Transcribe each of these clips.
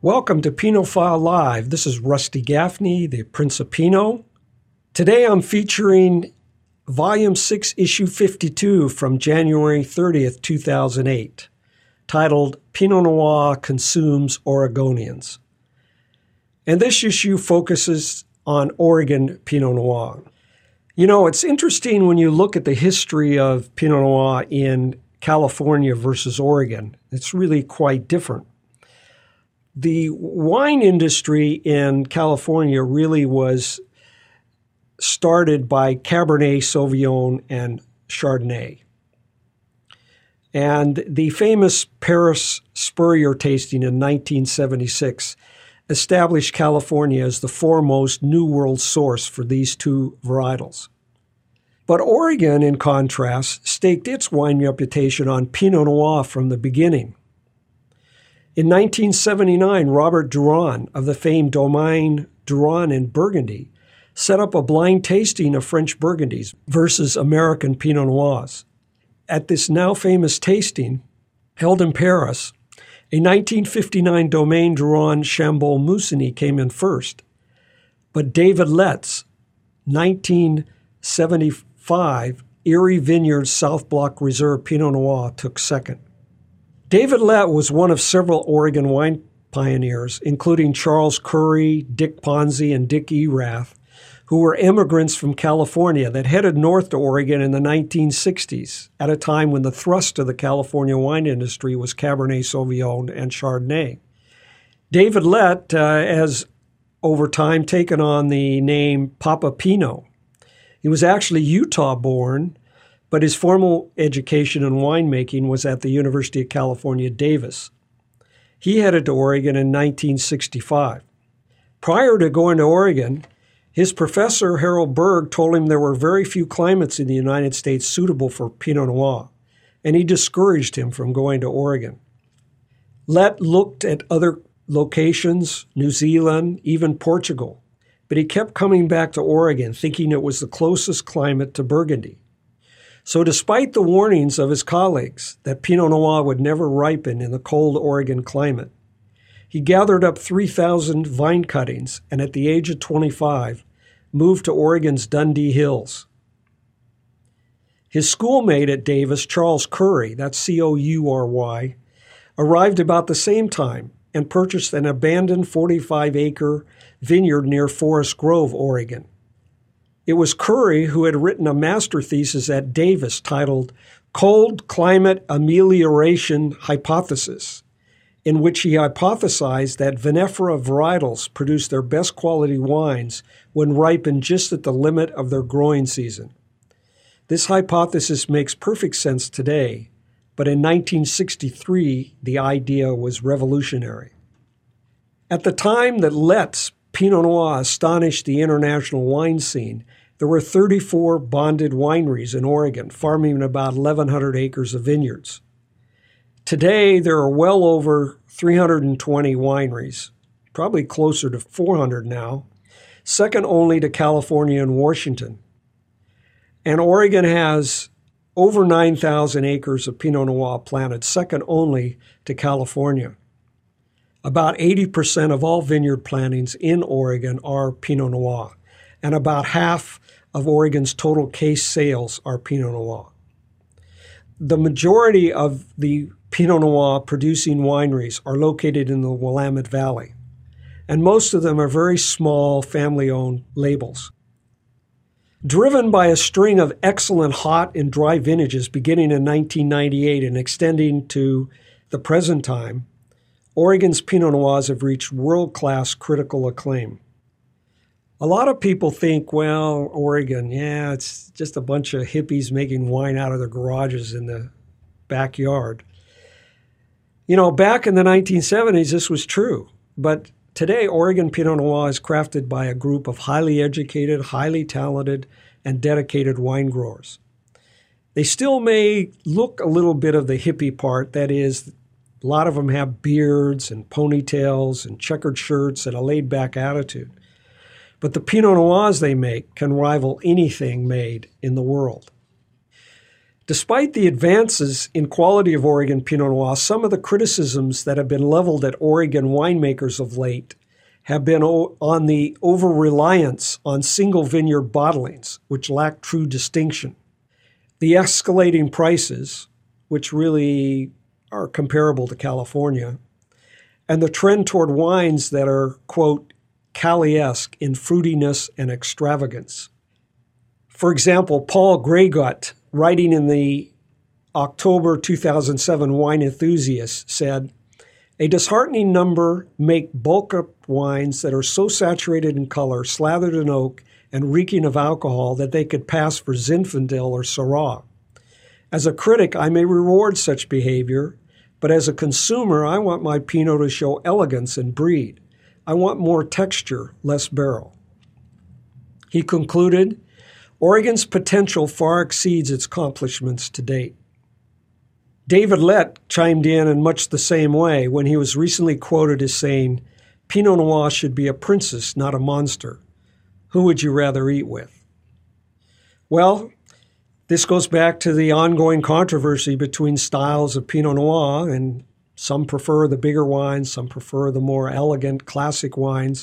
Welcome to Pinophile Live. This is Rusty Gaffney, the Prince of Pinot. Today I'm featuring Volume 6, Issue 52 from January 30th, 2008, titled Pinot Noir Consumes Oregonians. And this issue focuses on Oregon Pinot Noir. You know, it's interesting when you look at the history of Pinot Noir in California versus Oregon. It's really quite different. The wine industry in California really was started by Cabernet Sauvignon and Chardonnay. And the famous Paris Spurrier tasting in 1976 established California as the foremost New World source for these two varietals. But Oregon, in contrast, staked its wine reputation on Pinot Noir from the beginning. In 1979, Robert Duran of the famed Domaine Duran in Burgundy set up a blind tasting of French Burgundies versus American Pinot Noirs. At this now famous tasting, held in Paris, a 1959 Domaine Duran Chambolle Musigny came in first, but David Lett's 1975 Erie Vineyards South Block Reserve Pinot Noir took second. David Lett was one of several Oregon wine pioneers, including Charles Curry, Dick Ponzi, and Dick Erath, who were immigrants from California that headed north to Oregon in the 1960s, at a time when the thrust of the California wine industry was Cabernet Sauvignon and Chardonnay. David Lett has, over time, taken on the name Papa Pinot. He was actually Utah-born, but his formal education in winemaking was at the University of California, Davis. He headed to Oregon in 1965. Prior to going to Oregon, his professor, Harold Berg, told him there were very few climates in the United States suitable for Pinot Noir, and he discouraged him from going to Oregon. Lett looked at other locations, New Zealand, even Portugal, but he kept coming back to Oregon, thinking it was the closest climate to Burgundy. So despite the warnings of his colleagues that Pinot Noir would never ripen in the cold Oregon climate, he gathered up 3,000 vine cuttings and at the age of 25 moved to Oregon's Dundee Hills. His schoolmate at Davis, Charles Curry, that's C-O-U-R-Y, arrived about the same time and purchased an abandoned 45-acre vineyard near Forest Grove, Oregon. It was Curry who had written a master thesis at Davis titled Cold Climate Amelioration Hypothesis, in which he hypothesized that vinifera varietals produce their best quality wines when ripened just at the limit of their growing season. This hypothesis makes perfect sense today, but in 1963, the idea was revolutionary. At the time that Lett's Pinot Noir astonished the international wine scene, there were 34 bonded wineries in Oregon, farming about 1,100 acres of vineyards. Today, there are well over 320 wineries, probably closer to 400 now, second only to California and Washington. And Oregon has over 9,000 acres of Pinot Noir planted, second only to California. About 80% of all vineyard plantings in Oregon are Pinot Noir, and about half of Oregon's total case sales are Pinot Noir. The majority of the Pinot Noir producing wineries are located in the Willamette Valley, and most of them are very small family-owned labels. Driven by a string of excellent hot and dry vintages beginning in 1998 and extending to the present time, Oregon's Pinot Noirs have reached world-class critical acclaim. A lot of people think, well, Oregon, yeah, it's just a bunch of hippies making wine out of their garages in the backyard. You know, back in the 1970s, this was true. But today, Oregon Pinot Noir is crafted by a group of highly educated, highly talented, and dedicated wine growers. They still may look a little bit of the hippie part, that is, a lot of them have beards and ponytails and checkered shirts and a laid-back attitude. But the Pinot Noirs they make can rival anything made in the world. Despite the advances in quality of Oregon Pinot Noir, some of the criticisms that have been leveled at Oregon winemakers of late have been on the over-reliance on single vineyard bottlings, which lack true distinction. The escalating prices, which really are comparable to California, and the trend toward wines that are, quote, Cali-esque in fruitiness and extravagance. For example, Paul Greygut, writing in the October 2007 Wine Enthusiast, said, "A disheartening number make bulk-up wines that are so saturated in color, slathered in oak, and reeking of alcohol that they could pass for Zinfandel or Syrah. As a critic, I may reward such behavior, but as a consumer, I want my Pinot to show elegance and breed. I want more texture, less barrel." He concluded, "Oregon's potential far exceeds its accomplishments to date." David Lett chimed in much the same way when he was recently quoted as saying, "Pinot Noir should be a princess, not a monster. Who would you rather eat with?" Well, this goes back to the ongoing controversy between styles of Pinot Noir, and some prefer the bigger wines, some prefer the more elegant, classic wines.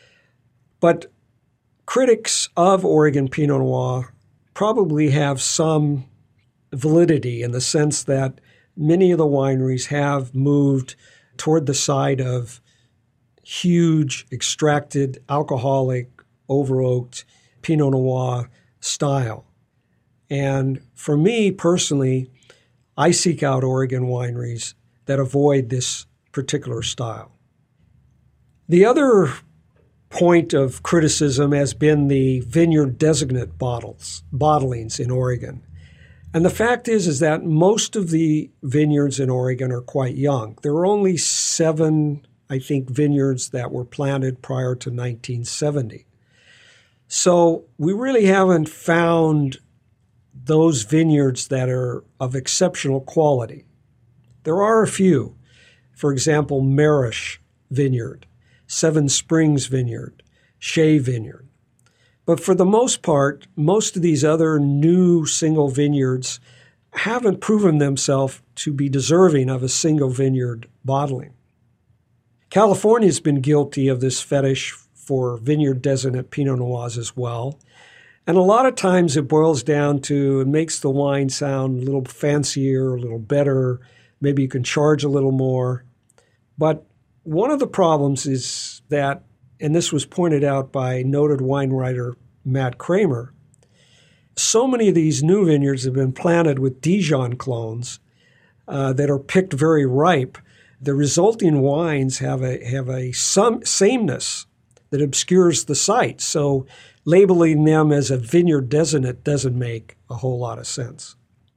But critics of Oregon Pinot Noir probably have some validity in the sense that many of the wineries have moved toward the side of huge, extracted, alcoholic, over-oaked Pinot Noir style. And for me personally, I seek out Oregon wineries that avoid this particular style. The other point of criticism has been the vineyard designate bottlings in Oregon. And the fact is that most of the vineyards in Oregon are quite young. There are only 7, I think, vineyards that were planted prior to 1970. So we really haven't found those vineyards that are of exceptional quality. There are a few. For example, Marish Vineyard, Seven Springs Vineyard, Shea Vineyard. But for the most part, most of these other new single vineyards haven't proven themselves to be deserving of a single vineyard bottling. California's been guilty of this fetish for vineyard designate Pinot Noirs as well. And a lot of times it boils down to, it makes the wine sound a little fancier, a little better. Maybe you can charge a little more. But one of the problems is that, and this was pointed out by noted wine writer Matt Kramer, so many of these new vineyards have been planted with Dijon clones that are picked very ripe. The resulting wines have a sameness that obscures the site. So labeling them as a vineyard designate doesn't make a whole lot of sense.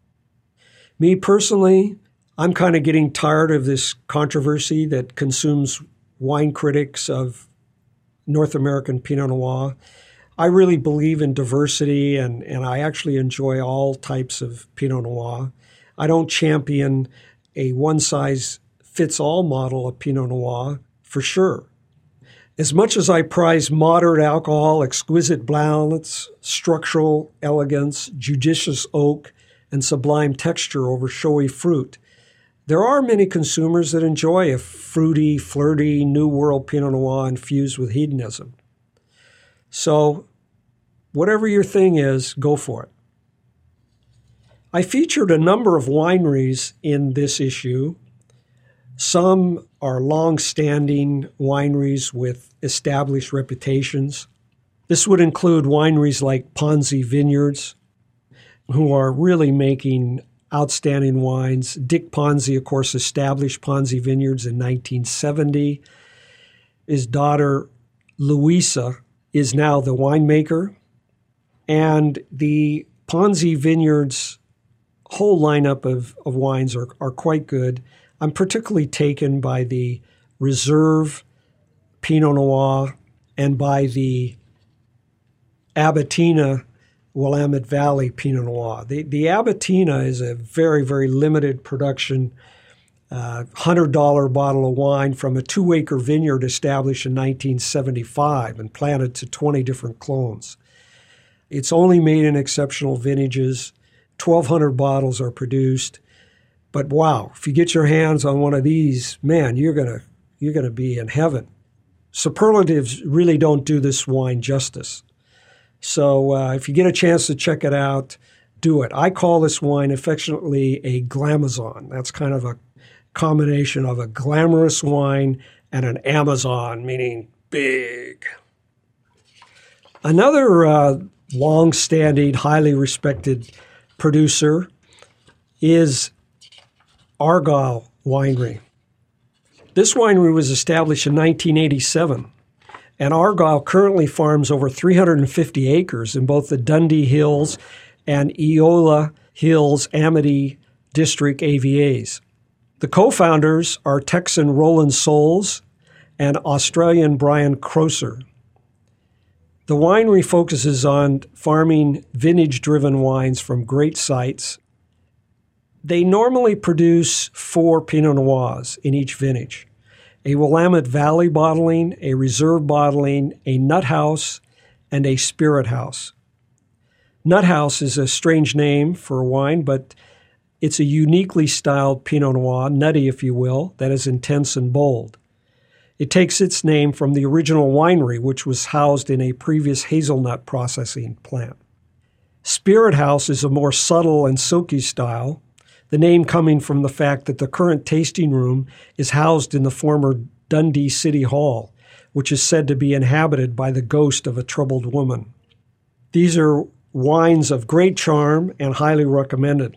Me personally, I'm kind of getting tired of this controversy that consumes wine critics of North American Pinot Noir. I really believe in diversity, and I actually enjoy all types of Pinot Noir. I don't champion a one-size-fits-all model of Pinot Noir, for sure. As much as I prize moderate alcohol, exquisite balance, structural elegance, judicious oak, and sublime texture over showy fruit, there are many consumers that enjoy a fruity, flirty, New World Pinot Noir infused with hedonism. So, whatever your thing is, go for it. I featured a number of wineries in this issue. Some are long-standing wineries with established reputations. This would include wineries like Ponzi Vineyards, who are really making outstanding wines. Dick Ponzi, of course, established Ponzi Vineyards in 1970. His daughter, Louisa, is now the winemaker. And the Ponzi Vineyards' whole lineup of wines are quite good. I'm particularly taken by the Reserve Pinot Noir and by the Abatina Willamette Valley Pinot Noir. The Abatina is a very, very limited production, $100 bottle of wine from a 2-acre vineyard established in 1975 and planted to 20 different clones. It's only made in exceptional vintages. 1,200 bottles are produced. But wow, if you get your hands on one of these, man, you're gonna be in heaven. Superlatives really don't do this wine justice. So if you get a chance to check it out, do it. I call this wine affectionately a glamazon. That's kind of a combination of a glamorous wine and an Amazon, meaning big. Another long-standing, highly respected producer is Argyle Winery. This winery was established in 1987, and Argyle currently farms over 350 acres in both the Dundee Hills and Eola Hills Amity District AVAs. The co-founders are Texan Roland Soles and Australian Brian Croser. The winery focuses on farming vintage-driven wines from great sites. They normally produce 4 Pinot Noirs in each vintage: a Willamette Valley bottling, a reserve bottling, a nut house, and a spirit house. Nut house is a strange name for a wine, but it's a uniquely styled Pinot Noir, nutty if you will, that is intense and bold. It takes its name from the original winery, which was housed in a previous hazelnut processing plant. Spirit house is a more subtle and silky style, the name coming from the fact that the current tasting room is housed in the former Dundee City Hall, which is said to be inhabited by the ghost of a troubled woman. These are wines of great charm and highly recommended.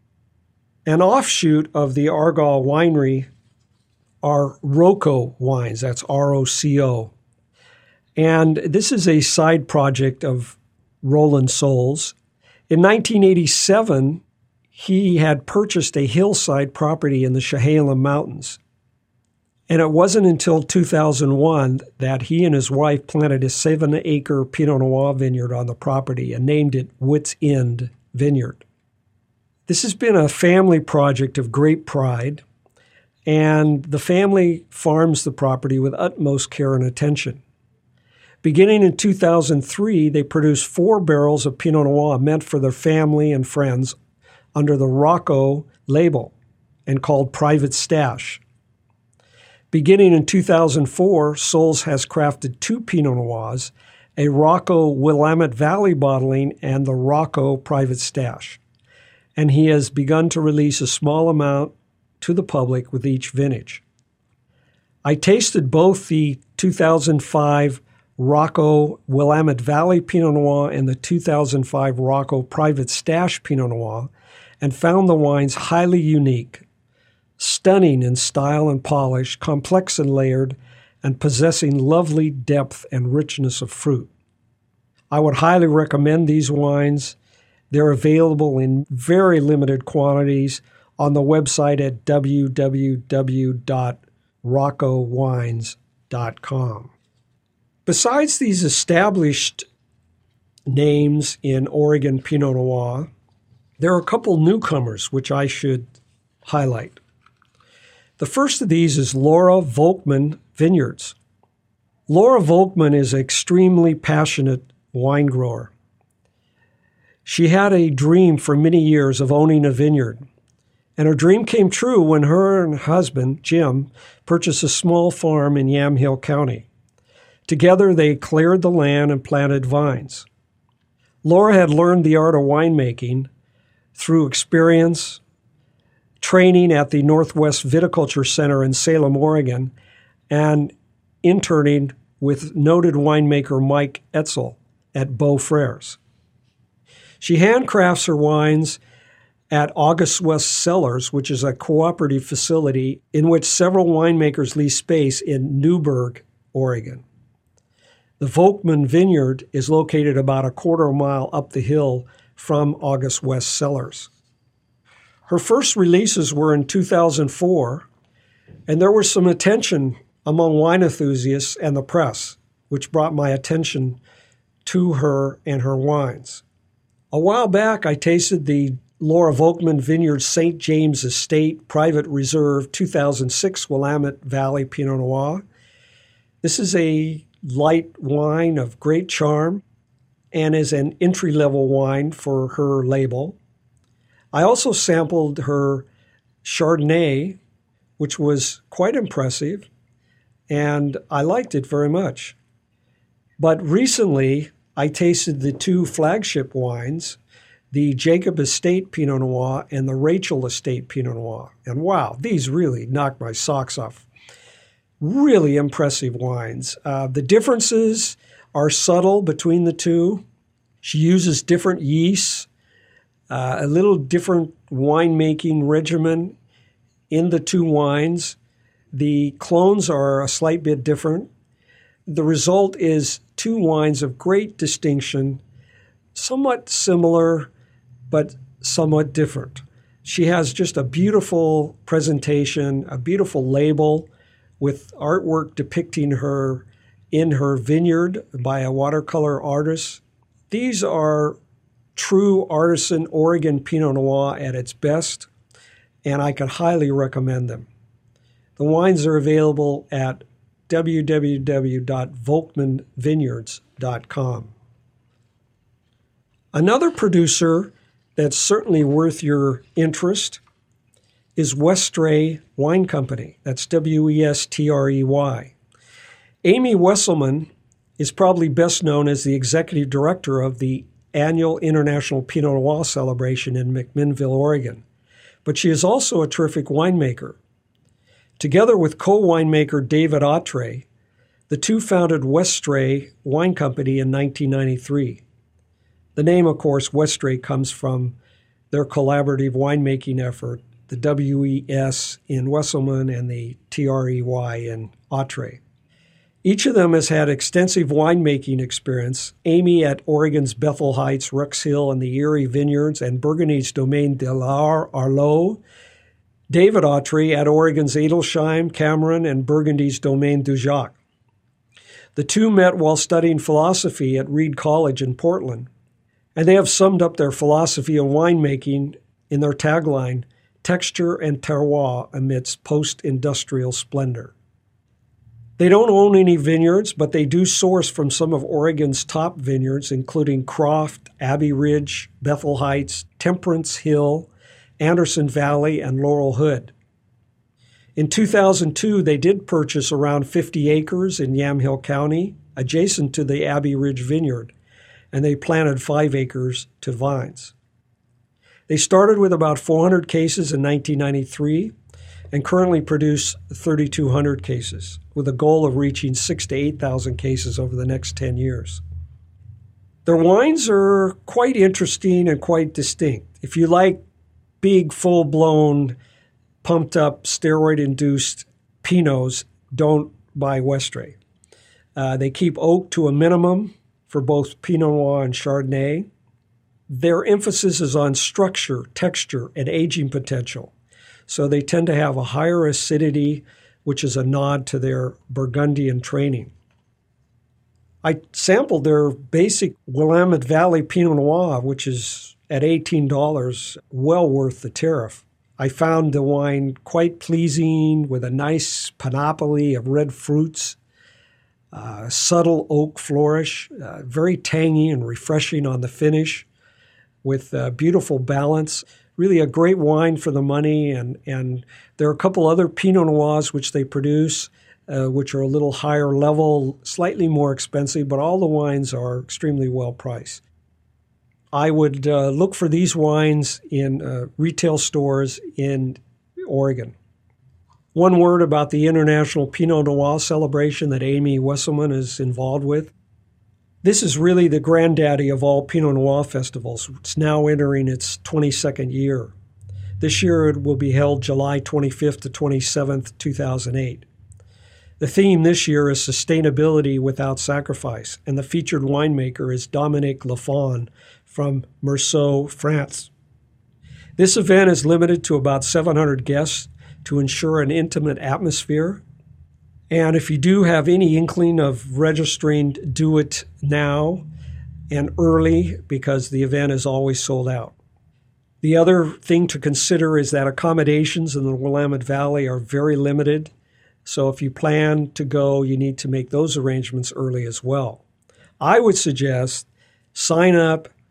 An offshoot of the Argyle Winery are Roco wines. That's R-O-C-O. And this is a side project of Roland Soles. In 1987, he had purchased a hillside property in the Chehalem Mountains. And it wasn't until 2001 that he and his wife planted a 7-acre Pinot Noir vineyard on the property and named it Wits End Vineyard. This has been a family project of great pride, and the family farms the property with utmost care and attention. Beginning in 2003, they produced 4 barrels of Pinot Noir meant for their family and friends under the Rocco label and called Private Stash. Beginning in 2004, Soles has crafted 2 Pinot Noirs, a Rocco Willamette Valley bottling and the Rocco Private Stash. And he has begun to release a small amount to the public with each vintage. I tasted both the 2005 Rocco Willamette Valley Pinot Noir and the 2005 Rocco Private Stash Pinot Noir and found the wines highly unique, stunning in style and polish, complex and layered, and possessing lovely depth and richness of fruit. I would highly recommend these wines. They're available in very limited quantities on the website at www.roccowines.com. Besides these established names in Oregon Pinot Noir, there are a couple newcomers which I should highlight. The first of these is Laura Volkman Vineyards. Laura Volkman is an extremely passionate wine grower. She had a dream for many years of owning a vineyard, and her dream came true when her and husband, Jim, purchased a small farm in Yamhill County. Together, they cleared the land and planted vines. Laura had learned the art of winemaking through experience, training at the Northwest Viticulture Center in Salem, Oregon, and interning with noted winemaker Mike Etzel at Beau Frères. She handcrafts her wines at August West Cellars, which is a cooperative facility in which several winemakers lease space in Newberg, Oregon. The Volkman Vineyard is located about a quarter mile up the hill from August West Cellars. Her first releases were in 2004, and there was some attention among wine enthusiasts and the press, which brought my attention to her and her wines. A while back, I tasted the Laura Volkman Vineyard St. James Estate Private Reserve 2006 Willamette Valley Pinot Noir. This is a light wine of great charm and is an entry-level wine for her label. I also sampled her Chardonnay, which was quite impressive, and I liked it very much. But recently, I tasted the two flagship wines, the Jacob Estate Pinot Noir and the Rachel Estate Pinot Noir. And wow, these really knocked my socks off. Really impressive wines. The differences are subtle between the two. She uses different yeasts, a little different winemaking regimen in the two wines. The clones are a slight bit different. The result is two wines of great distinction, somewhat similar, but somewhat different. She has just a beautiful presentation, a beautiful label with artwork depicting her in her vineyard by a watercolor artist. These are true artisan Oregon Pinot Noir at its best, and I can highly recommend them. The wines are available at www.volkmanvineyards.com. Another producer that's certainly worth your interest is Westrey Wine Company. That's Westrey. Amy Wesselman is probably best known as the executive director of the annual International Pinot Noir celebration in McMinnville, Oregon. But she is also a terrific winemaker. Together with co-winemaker David Autre, the two founded Westrey Wine Company in 1993. The name, of course, Westrey, comes from their collaborative winemaking effort, the WES in Wesselman and the TREY in Autre. Each of them has had extensive winemaking experience, Amy at Oregon's Bethel Heights, Rex Hill, and the Erie Vineyards, and Burgundy's Domaine de l'Arlo. David Autre at Oregon's Adelsheim, Cameron, and Burgundy's Domaine du Jacques. The two met while studying philosophy at Reed College in Portland, and they have summed up their philosophy of winemaking in their tagline, texture and terroir amidst post-industrial splendor. They don't own any vineyards, but they do source from some of Oregon's top vineyards, including Croft, Abbey Ridge, Bethel Heights, Temperance Hill, Anderson Valley, and Laurel Hood. In 2002, they did purchase around 50 acres in Yamhill County, adjacent to the Abbey Ridge Vineyard, and they planted 5 acres to vines. They started with about 400 cases in 1993 and currently produce 3,200 cases, with a goal of reaching 6,000 to 8,000 cases over the next 10 years. Their wines are quite interesting and quite distinct. If you like big, full-blown, pumped-up, steroid-induced Pinots, don't buy Westrey. They keep oak to a minimum for both Pinot Noir and Chardonnay. Their emphasis is on structure, texture, and aging potential. So they tend to have a higher acidity, which is a nod to their Burgundian training. I sampled their basic Willamette Valley Pinot Noir, which is at $18, well worth the tariff. I found the wine quite pleasing with a nice panoply of red fruits, subtle oak flourish, very tangy and refreshing on the finish, with beautiful balance. Really a great wine for the money, and there are a couple other Pinot Noirs which they produce, which are a little higher level, slightly more expensive, but all the wines are extremely well priced. I would look for these wines in retail stores in Oregon. One word about the International Pinot Noir celebration that Amy Wesselman is involved with. This is really the granddaddy of all Pinot Noir festivals. It's now entering its 22nd year. This year it will be held July 25th to 27th, 2008. The theme this year is Sustainability Without Sacrifice, and the featured winemaker is Dominique Lafon from Meursault, France. This event is limited to about 700 guests to ensure an intimate atmosphere. And if you do have any inkling of registering, do it now and early, because the event is always sold out. The other thing to consider is that accommodations in the Willamette Valley are very limited. So if you plan to go, you need to make those arrangements early as well. I would suggest sign up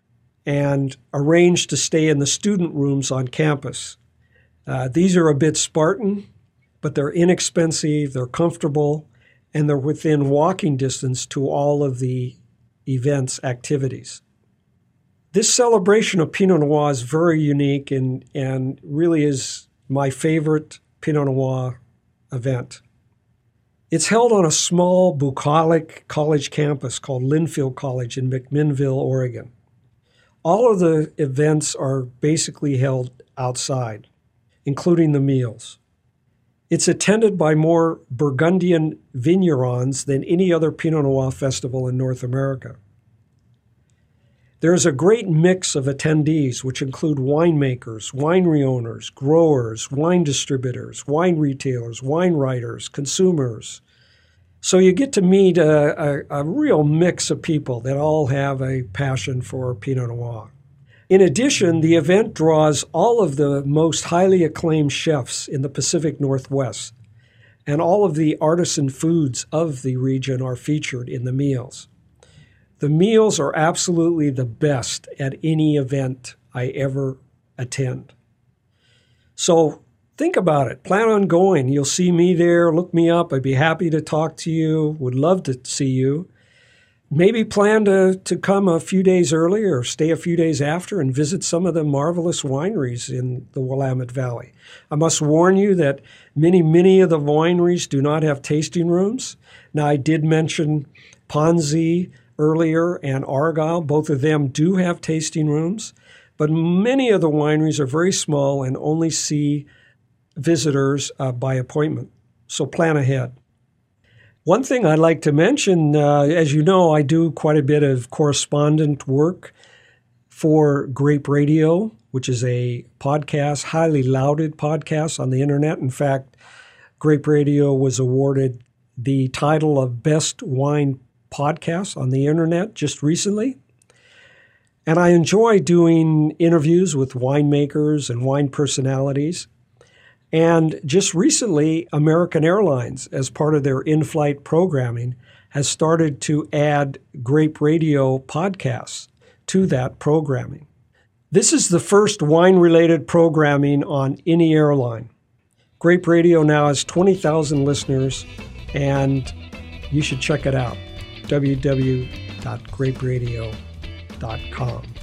and arranged to stay in the student rooms on campus. These are a bit Spartan, but they're inexpensive, they're comfortable, and they're within walking distance to all of the events, activities. This celebration of Pinot Noir is very unique and really is my favorite Pinot Noir event. It's held on a small bucolic college campus called Linfield College in McMinnville, Oregon. All of the events are basically held outside, including the meals. It's attended by more Burgundian vignerons than any other Pinot Noir festival in North America. There is a great mix of attendees, which include winemakers, winery owners, growers, wine distributors, wine retailers, wine writers, consumers. So you get to meet a real mix of people that all have a passion for Pinot Noir. In addition, the event draws all of the most highly acclaimed chefs in the Pacific Northwest, and all of the artisan foods of the region are featured in the meals. The meals are absolutely the best at any event I ever attend. So think about it. Plan on going. You'll see me there. Look me up. I'd be happy to talk to you. Would love to see you. Maybe plan to come a few days early or stay a few days after and visit some of the marvelous wineries in the Willamette Valley. I must warn you that many of the wineries do not have tasting rooms. Now, I did mention Ponzi earlier and Argyle. Both of them do have tasting rooms, but many of the wineries are very small and only see visitors by appointment. So plan ahead. One thing I'd like to mention, as you know, I do quite a bit of correspondent work for Grape Radio, which is a podcast, highly lauded podcast on the internet. In fact, Grape Radio was awarded the title of Best Wine Podcast on the internet just recently. And I enjoy doing interviews with winemakers and wine personalities. And just recently, American Airlines, as part of their in-flight programming, has started to add Grape Radio podcasts to that programming. This is the first wine-related programming on any airline. Grape Radio now has 20,000 listeners, and you should check it out, www.graperadio.com.